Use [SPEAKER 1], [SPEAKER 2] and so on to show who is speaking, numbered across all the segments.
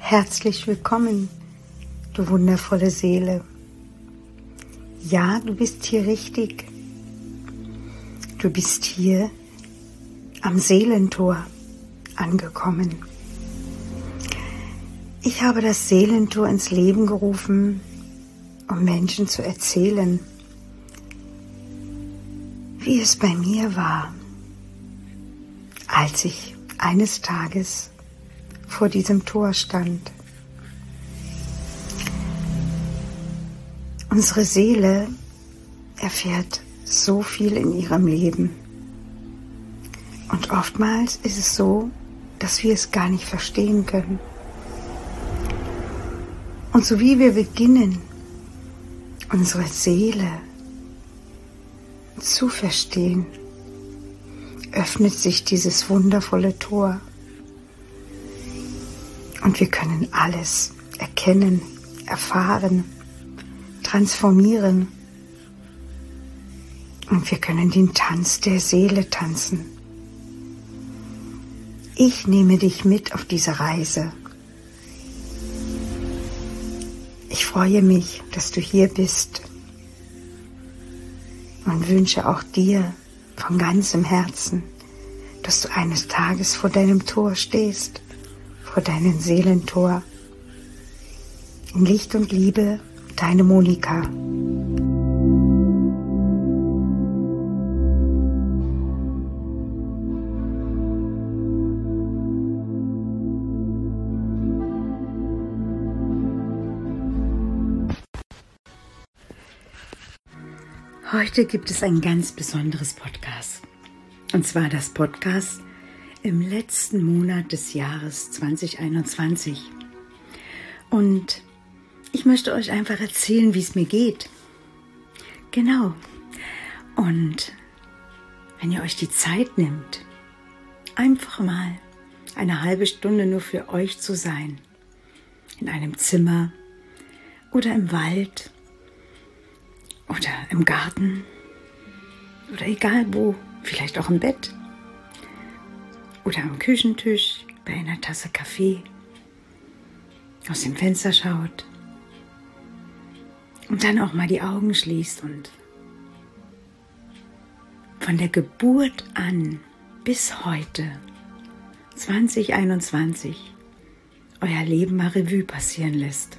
[SPEAKER 1] Herzlich willkommen, du wundervolle Seele. Ja, du bist hier richtig. Du bist hier am Seelentor angekommen. Ich habe das Seelentor ins Leben gerufen, um Menschen zu erzählen, wie es bei mir war, als ich eines Tages vor diesem Tor stand. Unsere Seele erfährt so viel in ihrem Leben. Und oftmals ist es so, dass wir es gar nicht verstehen können. Und so wie wir beginnen, unsere Seele zu verstehen, öffnet sich dieses wundervolle Tor. Und wir können alles erkennen, erfahren, transformieren. Und wir können den Tanz der Seele tanzen. Ich nehme dich mit auf diese Reise. Ich freue mich, dass du hier bist und wünsche auch dir von ganzem Herzen, dass du eines Tages vor deinem Tor stehst, vor deinem Seelentor. In Licht und Liebe, deine Monika. Heute gibt es ein ganz besonderes Podcast. Und zwar das Podcast im letzten Monat des Jahres 2021. Und ich möchte euch einfach erzählen, wie es mir geht. Genau. Und wenn ihr euch die Zeit nehmt, einfach mal eine halbe Stunde nur für euch zu sein, in einem Zimmer oder im Wald oder im Garten oder egal wo, vielleicht auch im Bett oder am Küchentisch bei einer Tasse Kaffee aus dem Fenster schaut und dann auch mal die Augen schließt und von der Geburt an bis heute 2021 euer Leben mal Revue passieren lässt.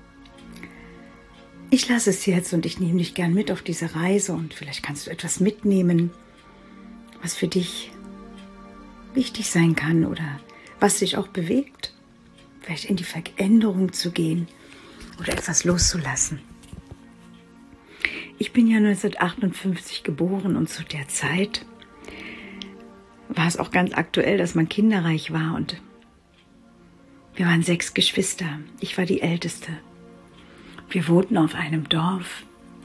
[SPEAKER 1] Ich lasse es jetzt und ich nehme dich gern mit auf diese Reise und vielleicht kannst du etwas mitnehmen, was für dich wichtig sein kann oder was dich auch bewegt, vielleicht in die Veränderung zu gehen oder etwas loszulassen. Ich bin ja 1958 geboren und zu der Zeit war es auch ganz aktuell, dass man kinderreich war und wir waren 6 Geschwister. Ich war die Älteste. Wir wohnten auf einem Dorf.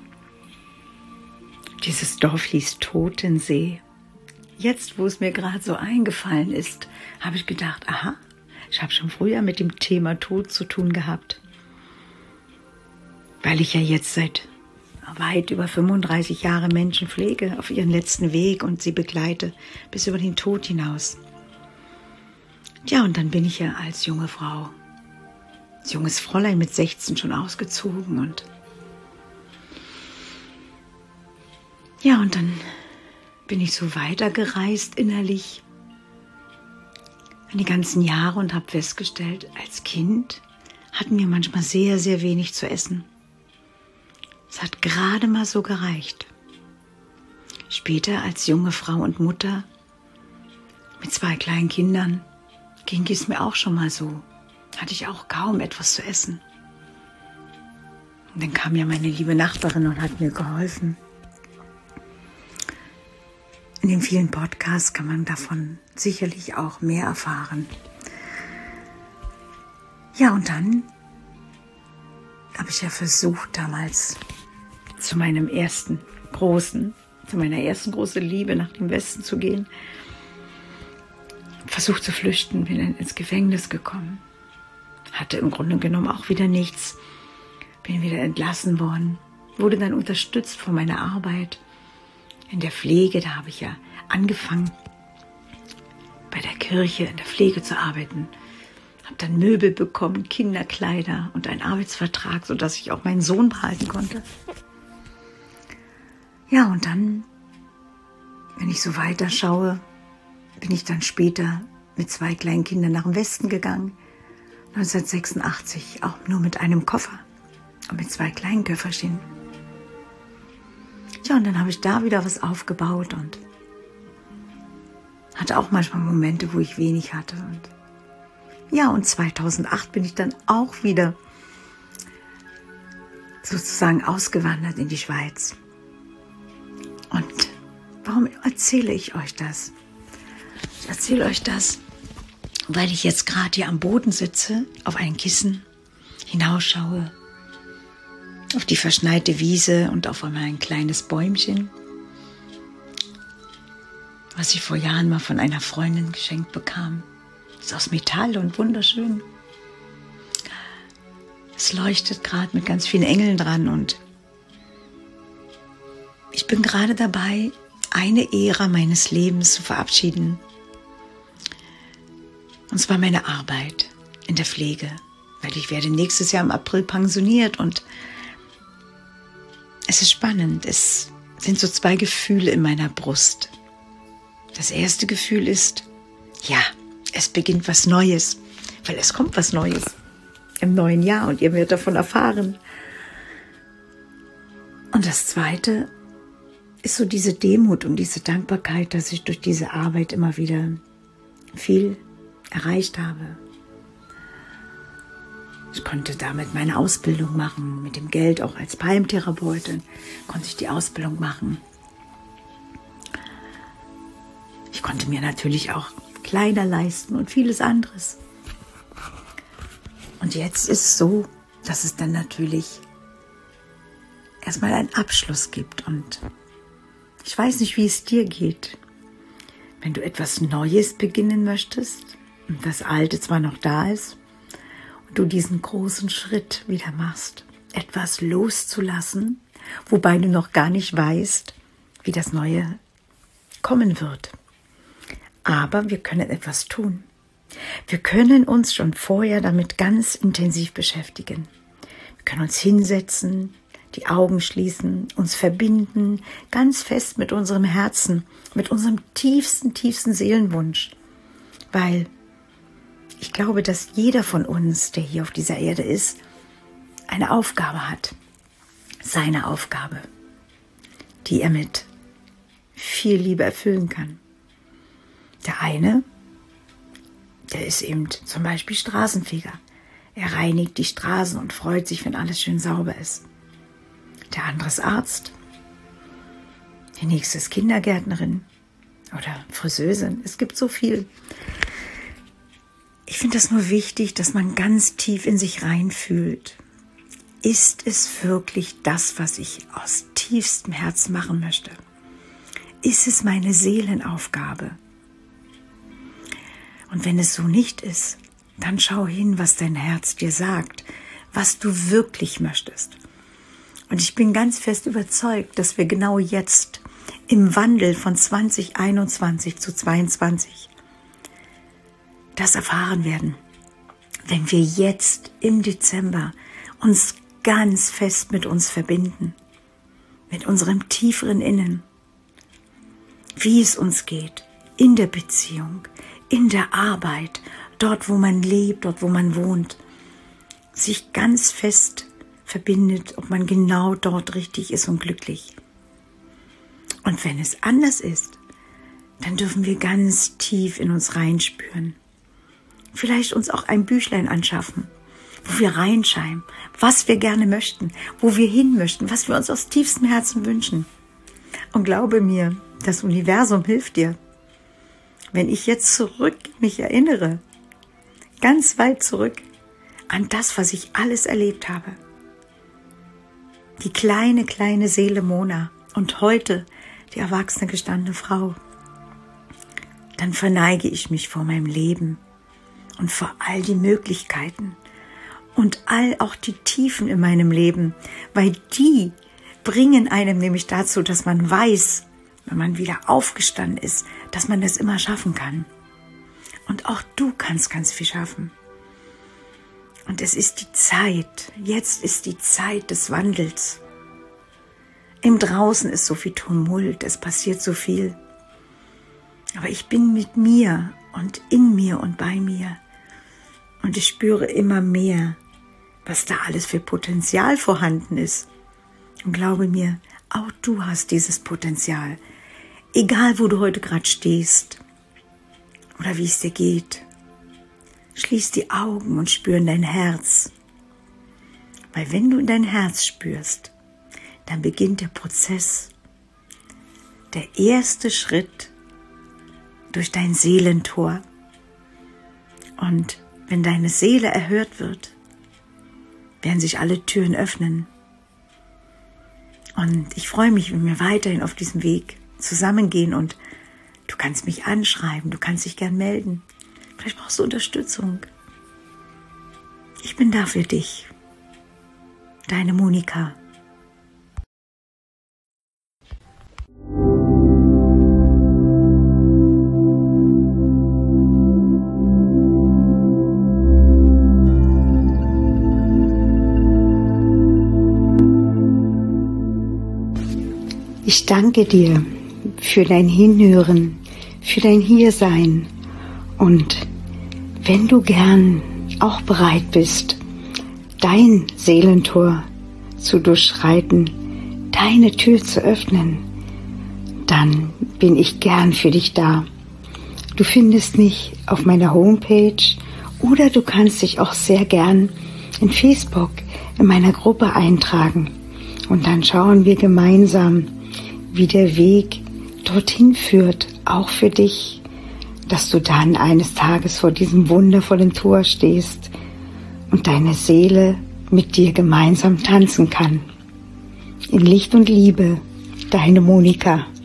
[SPEAKER 1] Dieses Dorf hieß Totensee. Jetzt, wo es mir gerade so eingefallen ist, habe ich gedacht, aha, ich habe schon früher mit dem Thema Tod zu tun gehabt. Weil ich ja jetzt seit weit über 35 Jahren Menschen pflege auf ihren letzten Weg und sie begleite bis über den Tod hinaus. Ja, und dann bin ich ja als junge Frau, als junges Fräulein mit 16 schon ausgezogen und ja, und dann bin ich so weitergereist innerlich die ganzen Jahre und habe festgestellt, als Kind hatten wir manchmal sehr, sehr wenig zu essen. Es hat gerade mal so gereicht. Später als junge Frau und Mutter mit 2 kleinen Kindern ging es mir auch schon mal so. Hatte ich auch kaum etwas zu essen. Und dann kam ja meine liebe Nachbarin und hat mir geholfen. In den vielen Podcasts kann man davon sicherlich auch mehr erfahren. Ja, und dann habe ich ja versucht, damals zu meiner ersten großen Liebe nach dem Westen zu gehen. Versucht zu flüchten, bin dann ins Gefängnis gekommen. Hatte im Grunde genommen auch wieder nichts. Bin wieder entlassen worden. Wurde dann unterstützt von meiner Arbeit in der Pflege. Da habe ich ja angefangen, bei der Kirche in der Pflege zu arbeiten. habe dann Möbel bekommen, Kinderkleider und einen Arbeitsvertrag, sodass ich auch meinen Sohn behalten konnte. Ja, und dann, wenn ich so weiter schaue, bin ich dann später mit 2 kleinen Kindern nach dem Westen gegangen. 1986, auch nur mit einem Koffer und mit 2 kleinen Köfferchen. Ja, und dann habe ich da wieder was aufgebaut und hatte auch manchmal Momente, wo ich wenig hatte. Und 2008 bin ich dann auch wieder sozusagen ausgewandert in die Schweiz. Und warum erzähle ich euch das? Ich erzähle euch das, weil ich jetzt gerade hier am Boden sitze, auf ein Kissen, hinausschaue, auf die verschneite Wiese und auf einmal ein kleines Bäumchen, was ich vor Jahren mal von einer Freundin geschenkt bekam. Ist aus Metall und wunderschön. Es leuchtet gerade mit ganz vielen Engeln dran und ich bin gerade dabei, eine Ära meines Lebens zu verabschieden. Und zwar meine Arbeit in der Pflege, weil ich werde nächstes Jahr im April pensioniert und es ist spannend. Es sind so 2 Gefühle in meiner Brust. Das erste Gefühl ist, ja, es beginnt was Neues, weil es kommt was Neues im neuen Jahr und ihr werdet davon erfahren. Und das zweite ist so diese Demut und diese Dankbarkeit, dass ich durch diese Arbeit immer wieder viel erreicht habe. Ich konnte damit meine Ausbildung machen, mit dem Geld auch als Palmtherapeutin konnte ich die Ausbildung machen. Ich konnte mir natürlich auch Kleider leisten und vieles anderes. Und jetzt ist es so, dass es dann natürlich erstmal einen Abschluss gibt. Und ich weiß nicht, wie es dir geht. Wenn du etwas Neues beginnen möchtest und das Alte zwar noch da ist und du diesen großen Schritt wieder machst, etwas loszulassen, wobei du noch gar nicht weißt, wie das Neue kommen wird. Aber wir können etwas tun. Wir können uns schon vorher damit ganz intensiv beschäftigen. Wir können uns hinsetzen, die Augen schließen, uns verbinden, ganz fest mit unserem Herzen, mit unserem tiefsten Seelenwunsch. Weil ich glaube, dass jeder von uns, der hier auf dieser Erde ist, eine Aufgabe hat. Seine Aufgabe, die er mit viel Liebe erfüllen kann. Der eine, der ist eben zum Beispiel Straßenfeger. Er reinigt die Straßen und freut sich, wenn alles schön sauber ist. Der andere ist Arzt. Die nächste ist Kindergärtnerin oder Friseurin. Es gibt so viel. Ich finde das nur wichtig, dass man ganz tief in sich reinfühlt. Ist es wirklich das, was ich aus tiefstem Herzen machen möchte? Ist es meine Seelenaufgabe? Und wenn es so nicht ist, dann schau hin, was dein Herz dir sagt, was du wirklich möchtest. Und ich bin ganz fest überzeugt, dass wir genau jetzt im Wandel von 2021 zu 2022 das erfahren werden. Wenn wir jetzt im Dezember uns ganz fest mit uns verbinden, mit unserem tieferen Innen, wie es uns geht, in der Beziehung, in der Arbeit, dort wo man lebt, dort wo man wohnt, sich ganz fest verbindet, ob man genau dort richtig ist und glücklich. Und wenn es anders ist, dann dürfen wir ganz tief in uns reinspüren. Vielleicht uns auch ein Büchlein anschaffen, wo wir reinschreiben, was wir gerne möchten, wo wir hin möchten, was wir uns aus tiefstem Herzen wünschen. Und glaube mir, das Universum hilft dir. Wenn ich jetzt zurück mich erinnere, ganz weit zurück, an das, was ich alles erlebt habe. Die kleine Seele Mona und heute die erwachsene gestandene Frau. Dann verneige ich mich vor meinem Leben und vor all die Möglichkeiten und all auch die Tiefen in meinem Leben, weil die bringen einem nämlich dazu, dass man weiß, wenn man wieder aufgestanden ist, dass man das immer schaffen kann. Und auch du kannst ganz viel schaffen. Und es ist die Zeit, jetzt ist die Zeit des Wandels. Im Draußen ist so viel Tumult, es passiert so viel. Aber ich bin mit mir und in mir und bei mir. Und ich spüre immer mehr, was da alles für Potenzial vorhanden ist. Und glaube mir, auch du hast dieses Potenzial. Egal, wo du heute gerade stehst oder wie es dir geht. Schließ die Augen und spür in dein Herz. Weil wenn du in dein Herz spürst, dann beginnt der Prozess. Der erste Schritt durch dein Seelentor. Und wenn deine Seele erhört wird, werden sich alle Türen öffnen. Und ich freue mich, wenn wir weiterhin auf diesem Weg zusammengehen und du kannst mich anschreiben, du kannst dich gern melden. Vielleicht brauchst du Unterstützung. Ich bin da für dich. Deine Monika. Ich danke dir für dein Hinhören, für dein Hiersein. Und wenn du gern auch bereit bist, dein Seelentor zu durchschreiten, deine Tür zu öffnen, dann bin ich gern für dich da. Du findest mich auf meiner Homepage oder du kannst dich auch sehr gern in Facebook in meiner Gruppe eintragen. Und dann schauen wir gemeinsam, wie der Weg dorthin führt, auch für dich, dass du dann eines Tages vor diesem wundervollen Tor stehst und deine Seele mit dir gemeinsam tanzen kann. In Licht und Liebe, deine Monika.